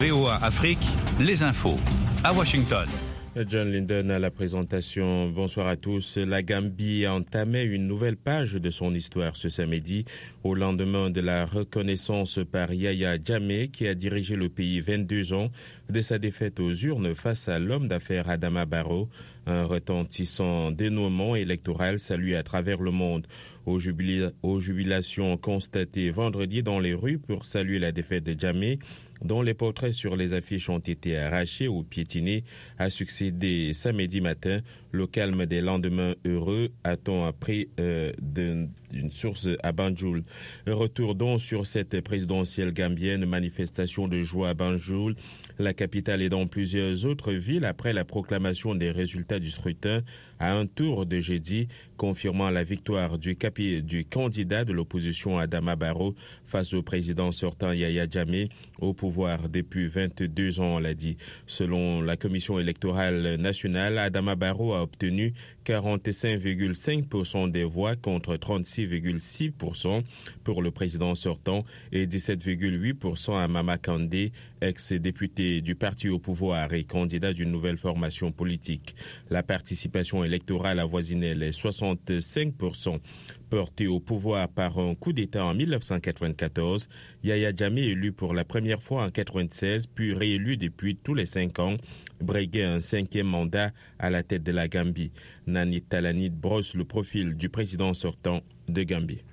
VOA Afrique, les infos. À Washington. John Linden à la présentation. Bonsoir à tous. La Gambie a entamé une nouvelle page de son histoire ce samedi, au lendemain de la reconnaissance par Yahya Jammeh, qui a dirigé le pays 22 ans, de sa défaite aux urnes face à l'homme d'affaires Adama Barrow. Un retentissant dénouement électoral salué à travers le monde. Aux jubilations constatées vendredi dans les rues pour saluer la défaite de Jammeh, dont les portraits sur les affiches ont été arrachés ou piétinés, a succédé samedi matin. Le calme des lendemains heureux, a-t-on appris d'une source à Banjul. Retour donc sur cette présidentielle gambienne, manifestation de joie à Banjul, la capitale et dans plusieurs autres villes après la proclamation des résultats du scrutin à un tour de jeudi, confirmant la victoire du candidat de l'opposition Adama Barrow face au président sortant Yahya Jammeh, au pouvoir depuis 22 ans, on l'a dit. Selon la commission électorale nationale, Adama Barrow a obtenu 45,5% des voix contre 36,6% pour le président sortant et 17,8% à Mama Kandeh, ex-député du parti au pouvoir et candidat d'une nouvelle formation politique. La participation électorale avoisinait les 65%. Porté au pouvoir par un coup d'État en 1994, Yahya Jammeh, élu pour la première fois en 1996, puis réélu depuis tous les 5 ans, briguait un 5e mandat à la tête de la Gambie. Nani Talanit brosse le profil du président sortant de Gambie.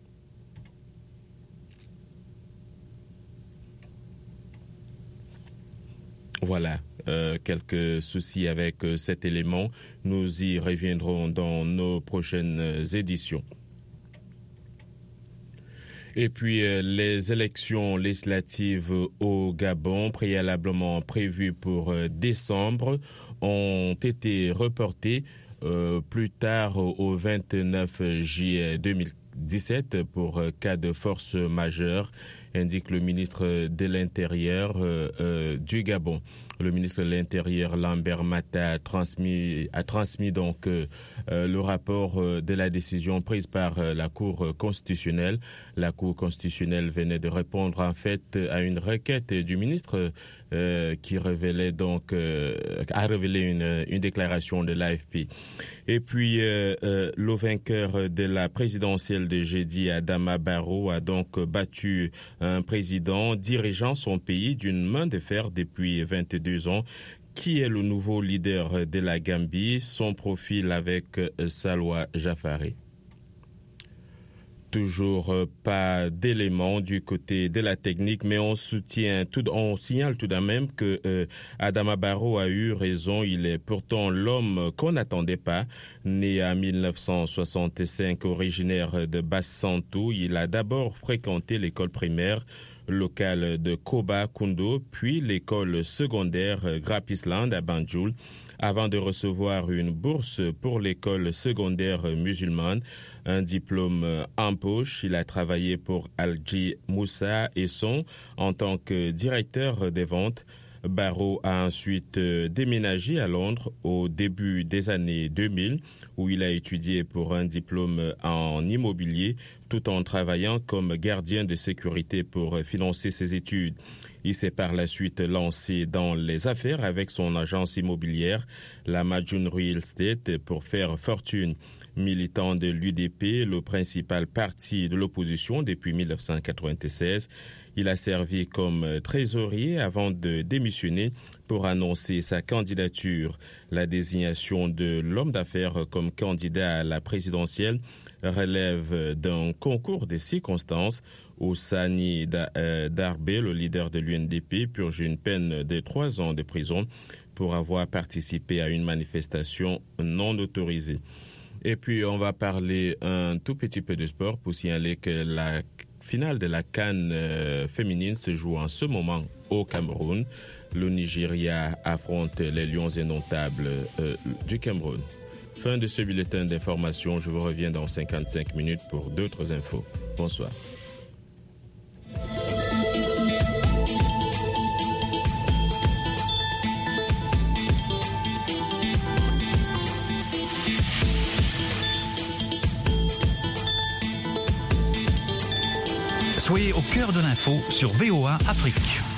Voilà, quelques soucis avec cet élément. Nous y reviendrons dans nos prochaines éditions. Et puis, les élections législatives au Gabon, préalablement prévues pour décembre, ont été reportées plus tard au 29 juillet 2017 pour cas de force majeure, indique le ministre de l'Intérieur du Gabon. Le ministre de l'Intérieur, Lambert Mata, a transmis donc le rapport de la décision prise par la Cour constitutionnelle. La Cour constitutionnelle venait de répondre en fait à une requête du ministre qui révélait donc a révélé une déclaration de l'AFP. Et puis le vainqueur de la présidentielle de jeudi, Adama Barrow, a donc battu un président dirigeant son pays d'une main de fer depuis 22 ans. Qui est le nouveau leader de la Gambie? Son profil avec Salwa Jafari. Toujours pas d'éléments du côté de la technique, mais on signale tout de même que Adama Barrow a eu raison. Il est pourtant l'homme qu'on n'attendait pas. Né en 1965, originaire de Basse-Santou, il a d'abord fréquenté l'école primaire locale de Koba Kundo, puis l'école secondaire Grapisland à Banjul, avant de recevoir une bourse pour l'école secondaire musulmane. Un diplôme en poche, il a travaillé pour Alji Moussa et Son en tant que directeur des ventes. Barrow a ensuite déménagé à Londres au début des années 2000, où il a étudié pour un diplôme en immobilier, tout en travaillant comme gardien de sécurité pour financer ses études. Il s'est par la suite lancé dans les affaires avec son agence immobilière, la Majun Real Estate, pour faire fortune. Militant de l'UDP, le principal parti de l'opposition depuis 1996, il a servi comme trésorier avant de démissionner pour annoncer sa candidature. La désignation de l'homme d'affaires comme candidat à la présidentielle relève d'un concours de circonstances où Sani Darbe, le leader de l'UNDP, purge une peine de 3 ans de prison pour avoir participé à une manifestation non autorisée. Et puis, on va parler un tout petit peu de sport pour signaler que la finale de la CAN féminine se joue en ce moment au Cameroun. Le Nigeria affronte les Lions indomptables du Cameroun. Fin de ce bulletin d'information. Je vous reviens dans 55 minutes pour d'autres infos. Bonsoir. Soyez au cœur de l'info sur VOA Afrique.